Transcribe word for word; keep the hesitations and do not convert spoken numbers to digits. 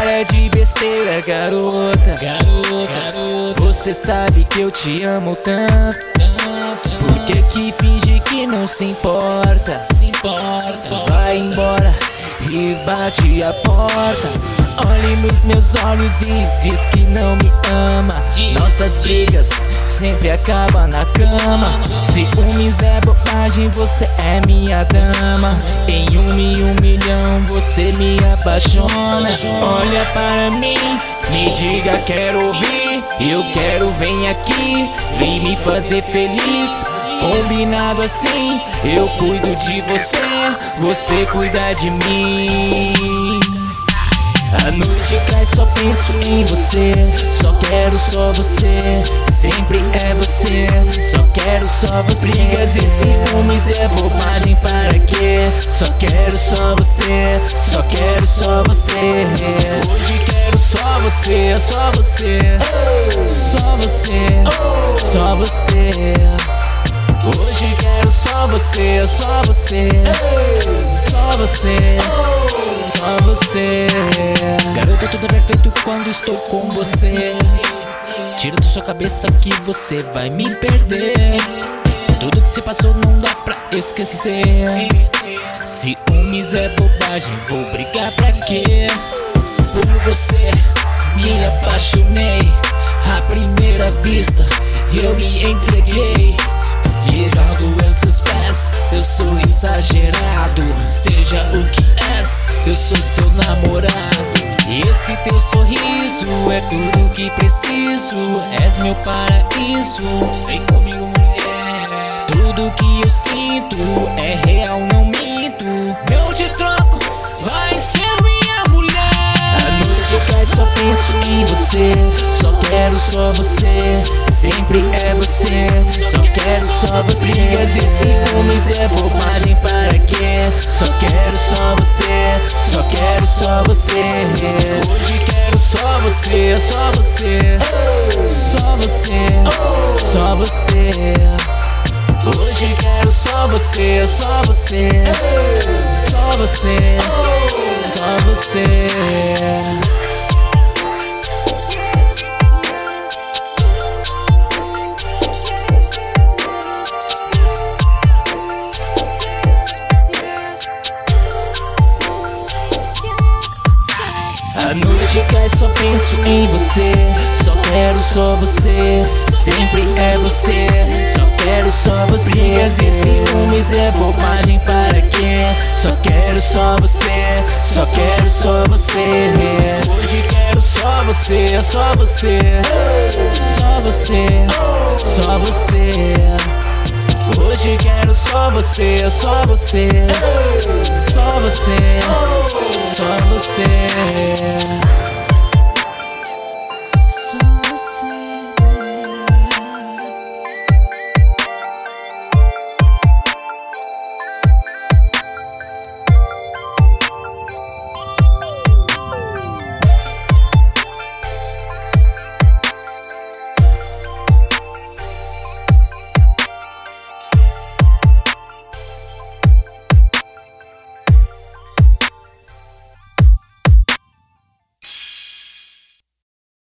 Para de besteira, garota, garota. Você sabe que eu te amo tanto. Por que que finge que não se importa? Vai embora e bate a porta. Olhe nos meus olhos e diz que não me ama. Nossas brigas sempre acabam na cama. Ciúmes é bobagem, você é minha dama. Em um e um milhão você me apaixona. Olha para mim, me diga, quero ouvir. Eu quero, vem aqui, vem me fazer feliz. Combinado assim, eu cuido de você, você cuida de mim. A noite cai, só penso em você. Só quero só você, sempre é você. Só quero só você. Brigas e ciúmes é bobagem, para quê? Só quero só você, só quero só você. Hoje quero só você, só você. Só você, só você. Hoje quero só você, só você. Só você, só você. Garota, tudo é perfeito quando estou com você. Tira da sua cabeça que você vai me perder. Tudo que se passou não dá pra esquecer. Ciúmes é bobagem, vou brigar pra quê? Por você me apaixonei. À primeira vista eu me entreguei. E jogo em seus pés, eu sou exagerado. Seja o que és, eu sou seu namorado. E esse teu sorriso é tudo que preciso. És meu paraíso, vem comigo, mulher. Tudo que eu sinto é real, não minto. Eu te troco, vai ser minha mulher. A noite cai, só penso em você. Só quero só você, sempre é você. Só quero só você. Brigas e ciúmes é bobagem, para quê? Só quero só você, só quero só você. Hoje quero só você, só você. Só você, só você. Hoje quero só você, só você. Só você, só você. A noite cai, só penso em você. Só quero só você, sempre é você. Só quero só você. Brigas e ciúmes é bobagem, para quê? Só quero só você, só quero só você. Hoje quero só você, só você. Só você, só você. Hoje quero só você, só você. Só você, só você.